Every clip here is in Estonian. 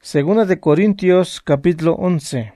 Segunda de Corintios, capítulo 11.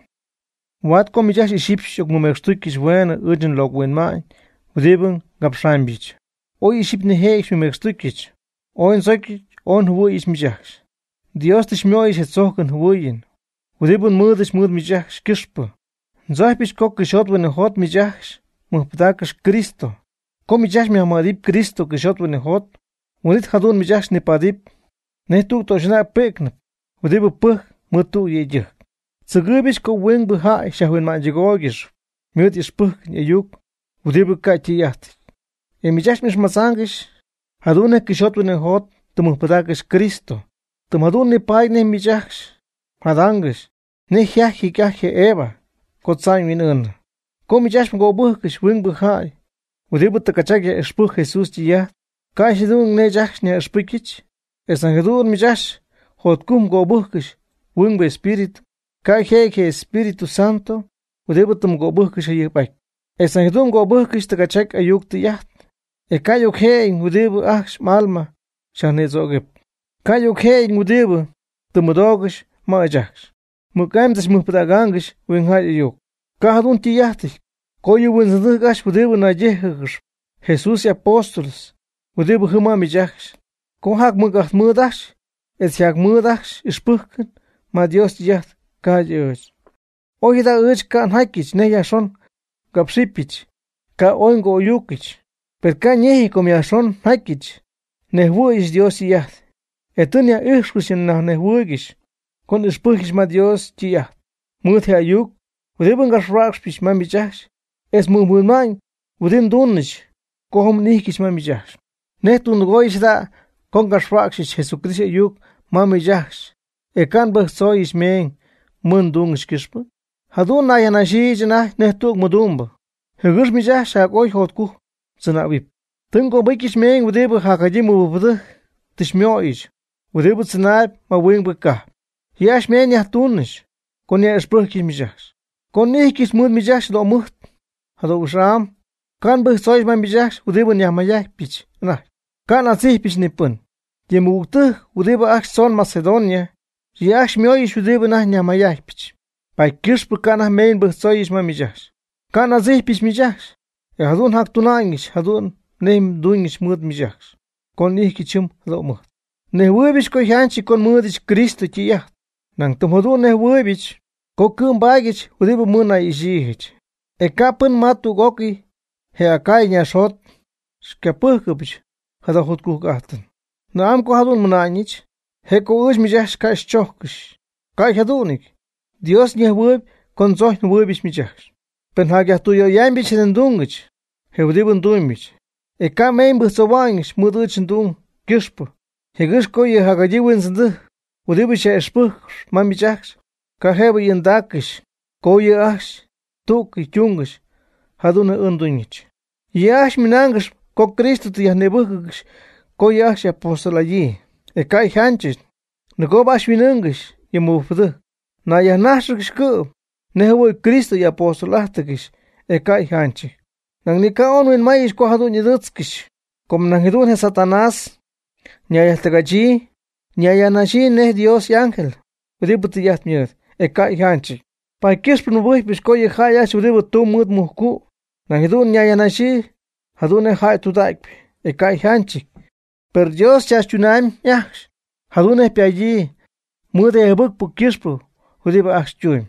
Wat kom ich ishipsh ok mumextukish wena urgen log wen main, udibun gapshambich. O iship ne heiks mumextukich. O en zokich, on huwo is mijachs. Dios tish mio is het zoken huwoyin. Udibun mudish mud mijachs kishpa. Zoipish kok kishot wen hot mijachs, muhpadakas Cristo. Kom mijachs mi hamadip Cristo kishot wen hot, udit hadun mijachs nipadip, netuk toshna peknap. Udibu puh mutu yejih. Tsugubish ko wing buhai shahwin manjigogish. Mut is puh yuk. Udibu katiyat. Emijash mish masangish. Hadune kishot wene hot. Tumuhpadagish Cristo. Tumadun ni pai ne mijash. Hadangish. Ne hiahi kahi eva. Kotsang winun. Ko mijash mgo buhkish wing buhai. Udibu takachagya ispuh Jesus tiyat. Kashidun ne jash ne ispukich. Esangedun mijash. Hot kum go buhkish, wingbe espíritu, kai heke Espíritu Santo, udebutum go buhkish ayupak. Esangedum go buhkish takachak ayuk tiyat. E kayuk hein udebu achs malma, shanezogep. Kayuk hein udebu, tumudogish maajaks. Mukamdas muhpadagangish, winghai ayuk. Kahadun tiyatik, koyu winzagash udebu na jehish. Jesus apóstolos, udebu humamijaks. Kohak mugach mudash. Es jak mudax ispuhken, ma Dios yat kajos. Ohi da uch kan hakich ne yason kapsipich, ka oingo yukich. Per ka nyehi kom yason hakich, ne is Dios yat. Etunia ishkusin na ne huigish, kon ispuhkish ma Dios yat. Muthe ayuk, udibun gasrakspich ma mijash, es mumulman, udin dunish, kohom nihikish ma mijash. Ne tun goish da, kon gasrakspich Jesucristo ayuk, mami jachs, kan bach is meen, mundungish kispa. Hadun na yanashi jana nehtuk mudumba. Hegus mi jachs hak oi hotku, zana wip. Tungo bikish meen udebu hakajimu bubudu, tishmio ish. Udebu tsanab ma wing baka. Hiash meen yahtunish, kon ya esprukis mi jachs. Kon nihkis mud mi jachs do muht. Hado usram, kan bach sois ma mi jachs udebu nyamayah pich. Kan atzih pich nipun. Yemugtuh udeba ach son Macedonia, riach mioish udeba nah nyamayahpich. Pai kirspur kanah mein buhzoyish mamijash. Kana zihpich mijash. Hadun hak tunangish, hadun nehm duingish mud mijash. Kon ihkichum lo mud. Nehwebich ko hanchi kon mudish Cristo tiyah. Nang tum hadun nehwebich, ko kum bagich udeba muna ishihich. Kapun matu goki, he akai nyashot, skapuhkubich, hadahut kuhgahtan. Naam ko hadun munanich, heko uj mijash ka ischokkish. Kai hadunik. Dios nyehweb kon zoh nwebish mijash. Pen hagahtuyo yambich dungich, hewdibun duimich. Ka mein buhzawangish muduch dung kishpu. Hegish ko ye hagajiwin zindu, udibish espuch mamijash. Ka hebu yendakish, ko ye ash, tuk yungish, haduna undungich. Yash minangish ko Cristo tiyah nebukish. Koyash apostol allí, kai hanchis, negobash vinungish, yemufdu, na yanashrish kub, nehuo Cristo y apostolahtakish, kai hanchi. Nang nika onwin maish kohadun yidutskish, kom nangidun he Satanás, nyayastagachi, nyayanashi ne Dios y ángel, udibutiyat miud, kai hanchi. Pa kishpun buhpish koye hayash udibutu mud muhku, nangidun nyayanashi, hadun he hay tudaikpi, kai hanchi. Per Dios chachunam yash. Hadune piaji. Mude buk pukispu. Hudiba achchuim.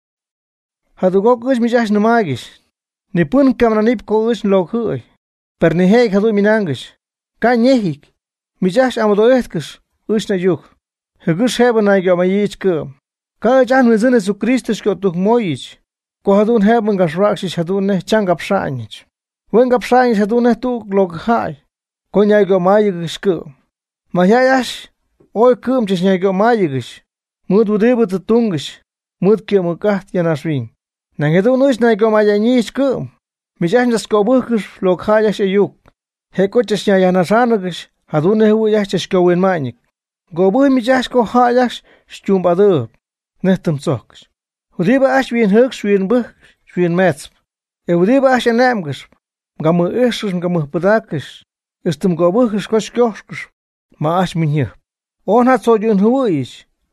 Hadugokush mijash namagish. Nipun kamranip kogush lokhui. Per nihek hadu minangish. Ka nyehik. Mijash amadoetkish. Ushna yuk. Hegush heba naigyo mayich kum. Ka jan wizine su Christus kyotuk moyich. Ko hadun heban gashrakshish hadune changapshanyich. Wengapshanyich hadune tuk lokhai. Konyago mayigish kum. Mayayash, oi kum chisnyago mayigish. Mud udibut tungish. Mud kiamukat yanashwin. Nangedunus nago mayanish kum. Mijash kobukish lokhayash ayuk. Hekoches yanashanagish. Hadune huyash kowin manik. Gobu mijash ko hayash stumbadub. Netum sokish. Udiba ashwin huk swin buh, swin metz. Udiba ashanamgish. Gamu ishus gamu padakish. Istum gobukish koshkoshkish. Maash minhir. On hat so jun huish.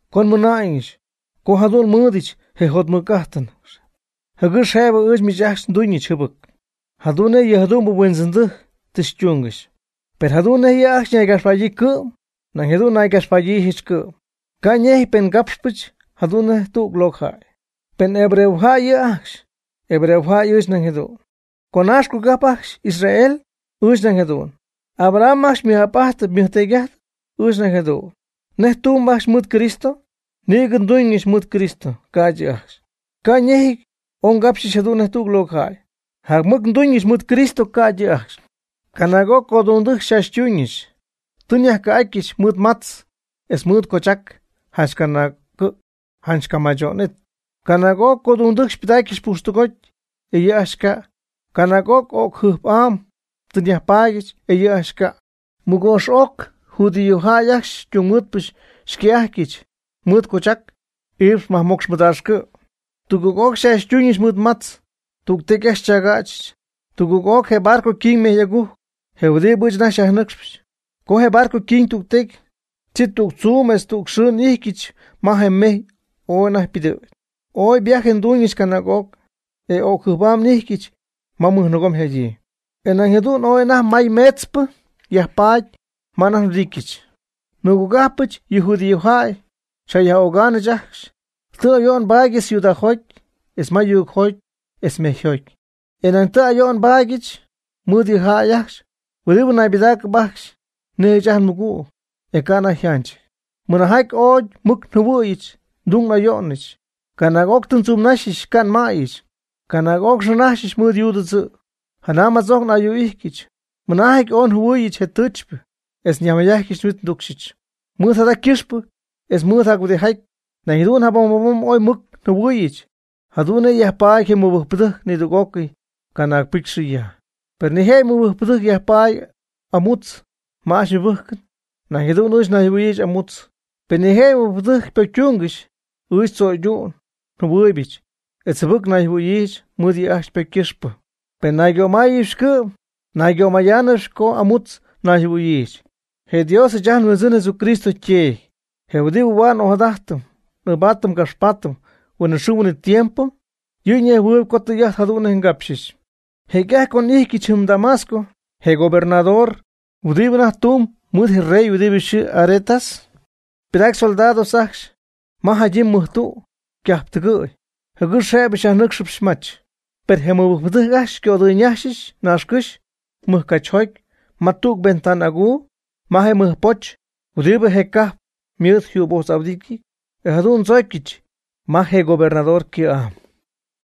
Kon mënaish, ko hadun mëdich, he hot mëkahtan. Hagır shayba ëch mich achs duñich hëbëk. Hadun e hadun bu wenzëndëh tish chungish. Per hadun e achs nyay gashpayi këm, na hadun nay gashpayi hich këm. Ka nyeh pen kapshpich, hadun e tuk lokhai. Pen Hebreu hai achs, Hebreu hai ëch nang hadun. Konash ku kapachs Israel, ëch nang hadun. Abraham achs mi hapaht mihtegat, ëch nang hadun. Neh tumbachs mut Cristo, nigën duñish mut Cristo, kaji achs. Ka nyeh on kapshish hadun e tuk lokhai. Hag muk duñish mut Cristo kaji achs. Kanago kodunduk shashtyunish. Tunyah ka akish mut mats, es mut kochak, hashkanak, hanshkamajonet. Kanago kodunduk shpitakish pushtukot, ashka. Kanago ok hupam, tunyah pagish, ashka. Mugosh ok, hudiyo hayaksh, tyungutpish, shkiakich, mut kochak, ips mahmoksh mutashka. Tugugok shashtyunish mut mats, tugtekesh chagach, tugugok he barco king me yagu. Hewde bujna shahnaksh. Ko he barco king tuktek. Chit tuk tsumes tuk shun ihkich mahemme o nah pide. Oi viajen duñis kanagok. E o kubam nihkich mamuh nogom heji. Enang hedun oi nah may metsp yahpaj manah rikich. Nugugapich yehudi yohai. Shaya ogana jahsh. Tu yon bagis yudahoik. Es mayuk hoik. Es mehoik. Enang ta yon bagich. Mudi hayaksh. Wadibu na bidak baksh. Nejahan mugu. Ekana hyanch. Munahaik oj muk nubuich. Dung na yonich. Kanagok tunsumnashish kan maish. Kanagok shanashish mudi udutsu. Hanamazok na yu ihkich. Munahaik on hubuich hetuchp. Es nyamayahkish nut dukshich. Muthada kishp. Es muthak wudihaik. Na hidun habamabum oj muk nubuich. Hadune yahpai ke mubuhpduh nidugoki. Kanag pikshiya. Per ni hei mubuhpduh yahpai amuts. Maash mubuhkin. Na hidun ush na hubuich amuts. Per ni hei mubuhpduh pekyungish. Ush so yun. Nubuibich. Et sabuk na hubuich mudi ash pekishp. Per na gyomayishku. Na gyomayanashko amuts na hubuich. He Dios jahan wazin Jesucristo che. He wadi uwan ohadahtum. Nubatum kashpatum. Wana shumuni tiempo. Yunye huib koto yah haduna hingapshish. He gah kon ihkichum Damasco. He gobernador. Udibna tum. Mudhi rey udibish aretas. Pidak soldado saksh. Mahajim muhtu. Kyaptagui. Hagur shabish ahnukshupshmach. Per hemubhdugash kyodunyashish. Nashkush. Muhkachoik. Matuk bentanagu. Mahe muhpoch. Udiba hekah. Miut hubos abdiki. Ehadun zoikich. Mahe gobernador ki am.